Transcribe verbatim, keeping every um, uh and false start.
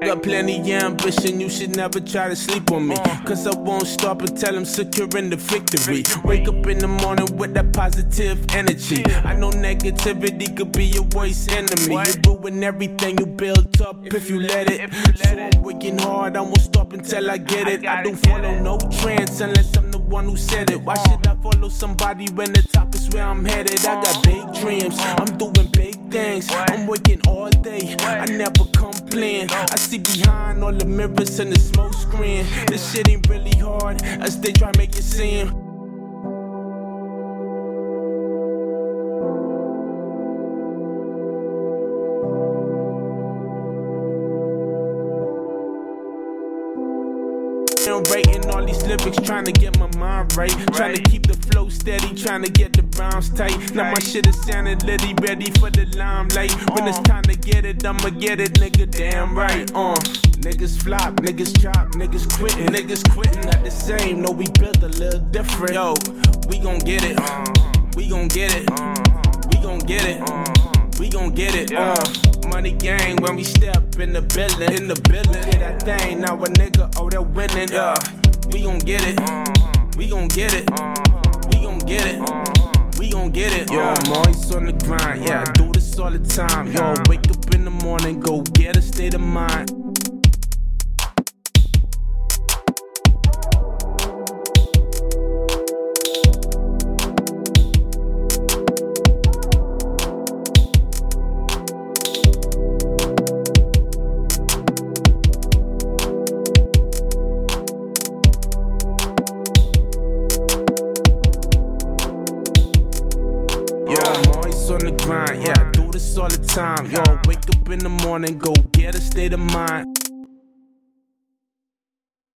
Got plenty of ambition, you should never try to sleep on me. Cause I won't stop until I'm securing the victory. Wake up in the morning with that positive energy. I know negativity could be your worst enemy. You ruin everything you built up if you let it. So I'm working hard, I won't stop until I get it. I don't follow no trends unless I'm the one who said it. Why should I follow somebody when the top is where I'm headed? I got big dreams, I'm doing big things. I'm working all day, I never complain. I see behind all the mirrors and the smoke screen. This shit ain't really hard as they try to make it seem. I'm writing all these lyrics, trying to get my mind right, trying to keep the flow steady, trying to get the rhymes tight. Now my shit is sounding litty, ready for the limelight. When it's time to get it, I'ma get it, nigga, damn right. Uh, niggas flop, niggas chop, niggas quitting, niggas quitting not the same. No, we built a little different. Yo, we gon' get it, we gon' get it, we gon' get it, we gon' get it. Uh, money gang when we step in the building, in the building. Get that thing, now a nigga, oh, they're winning. Yeah, we gon' get it, we gon' get it, we gon' get it, we gon' get it. Yo, I'm always on the grind, yeah, I do this all the time. Yo, wake up in the morning, go get a state of mind. On the grind, yeah, I do this all the time. Yo, wake up in the morning, go get a state of mind.